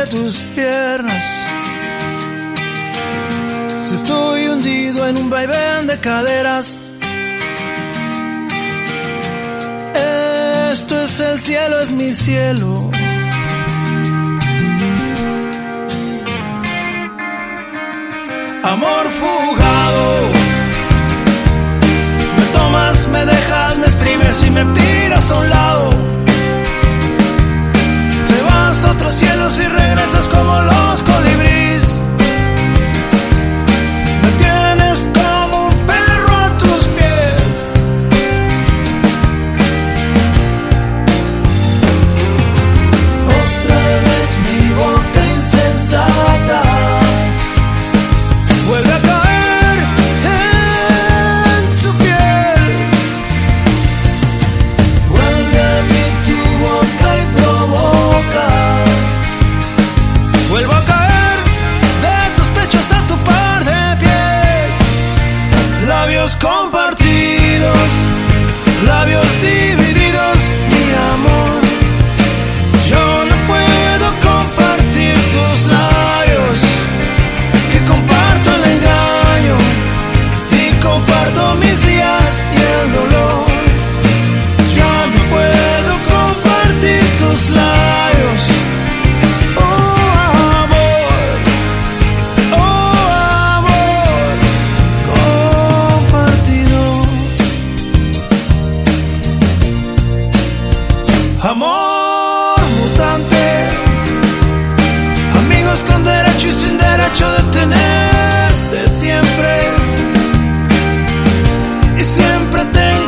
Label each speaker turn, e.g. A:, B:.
A: de tus piernas. Si estoy hundido en un vaivén de caderas, esto es el cielo, es mi cielo. Amor fugado, me tomas, me dejas, me exprimes y me tiras a un lado. Te vas a otros cielos y regresas como los colibríes. Me tienes como un perro a tus pies. Otra vez mi boca insensata vuelve a caer en tu piel. Vuelve a mí tu boca y provoca. Vuelvo a caer de tus pechos a tu par de pies. Labios compartidos, labios divididos, mi amor. Yo no puedo compartir tus labios, que comparto el engaño y comparto mis días y el dolor. Yo no puedo compartir tus labios. Oh amor, compartido. Amor mutante, amigos con derecho y sin derecho de tenerte siempre. Y siempre tengo